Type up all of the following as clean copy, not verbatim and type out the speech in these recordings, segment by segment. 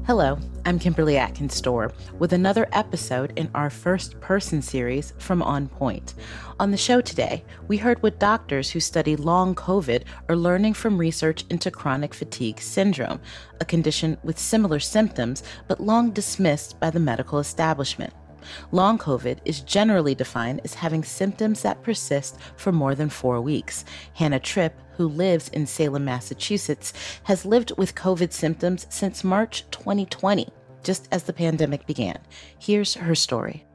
Hello, I'm Kimberly Atkins Storr with another episode in our first person series from On Point. On the show today, we heard what doctors who study long COVID are learning from research into chronic fatigue syndrome, a condition with similar symptoms but long dismissed by the medical establishment. Long COVID is generally defined as having symptoms that persist for more than 4 weeks. Hannah Tripp, who lives in Salem, Massachusetts, has lived with COVID symptoms since March 2020, just as the pandemic began. Here's her story.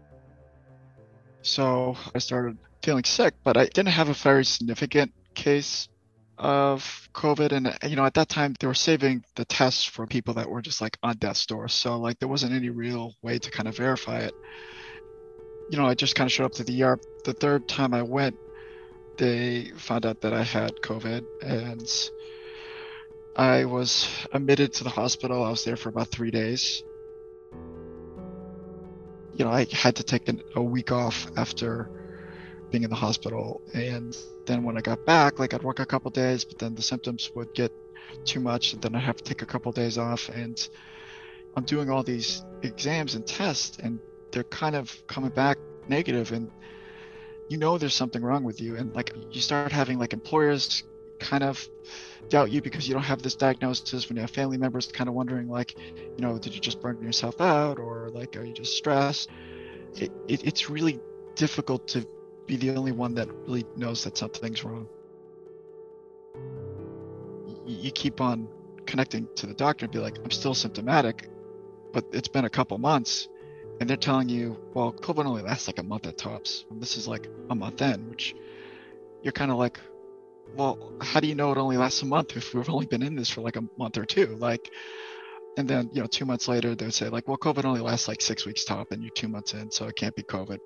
So I started feeling sick, but I didn't have a very significant case of COVID. And, at that time, they were saving the tests for people that were just on death's door. So there wasn't any real way to kind of verify it. I just kind of showed up to the ER. The third time I went, they found out that I had COVID and I was admitted to the hospital. I was there for about 3 days. I had to take a week off after being in the hospital. And then when I got back, I'd work a couple days, but then the symptoms would get too much. And then I'd have to take a couple days off. And I'm doing all these exams and tests, and they're kind of coming back negative. And there's something wrong with you. And you start having employers kind of doubt you because you don't have this diagnosis, when you have family members kind of wondering did you just burn yourself out, or are you just stressed? It's really difficult to be the only one that really knows that something's wrong. You keep on connecting to the doctor and be like, I'm still symptomatic, but it's been a couple months. And they're telling you, well, COVID only lasts a month at tops. And this is a month in, which you're kind of well, how do you know it only lasts a month if we've only been in this for a month or two? And then, 2 months later, they would say well, COVID only lasts 6 weeks top and you're 2 months in, so it can't be COVID.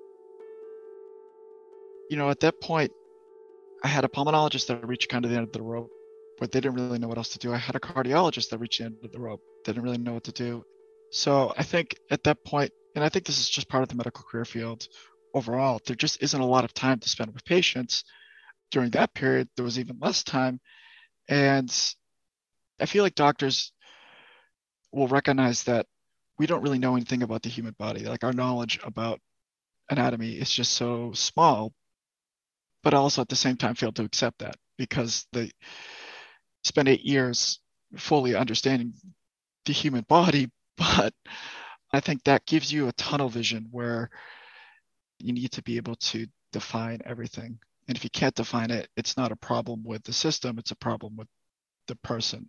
At that point, I had a pulmonologist that reached kind of the end of the rope, but they didn't really know what else to do. I had a cardiologist that reached the end of the rope, didn't really know what to do. So I think at that point, and I think this is just part of the medical career field overall, there just isn't a lot of time to spend with patients. During that period, there was even less time. And I feel like doctors will recognize that we don't really know anything about the human body. Our knowledge about anatomy is just so small, but also at the same time fail to accept that because they spend 8 years fully understanding the human body. But I think that gives you a tunnel vision where you need to be able to define everything. And if you can't define it, it's not a problem with the system, it's a problem with the person.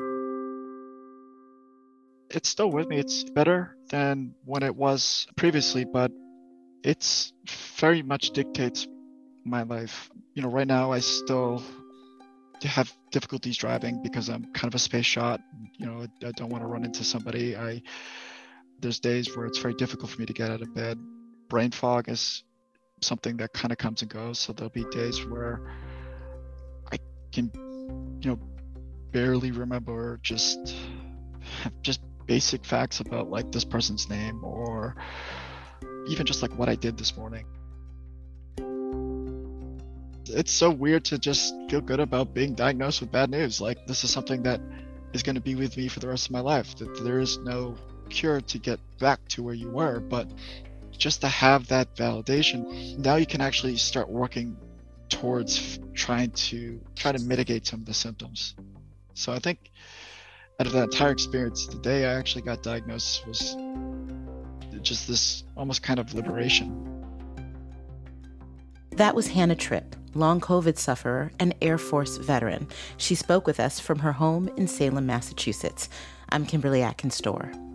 It's still with me. It's better than when it was previously, but it's very much dictates my life. Right now I still have difficulties driving because I'm kind of a space shot. I don't want to run into somebody. There's days where it's very difficult for me to get out of bed. Brain fog is something that kind of comes and goes. So there'll be days where I can, barely remember just basic facts about this person's name, or even just what I did this morning. It's so weird to just feel good about being diagnosed with bad news. This is something that is going to be with me for the rest of my life. That there is no cure to get back to where you were, but just to have that validation, now you can actually start working towards trying to mitigate some of the symptoms. So I think out of that entire experience, the day I actually got diagnosed was just this almost kind of liberation. That was Hannah Tripp, long COVID sufferer and Air Force veteran. She spoke with us from her home in Salem, Massachusetts. I'm Kimberly Atkins Storr.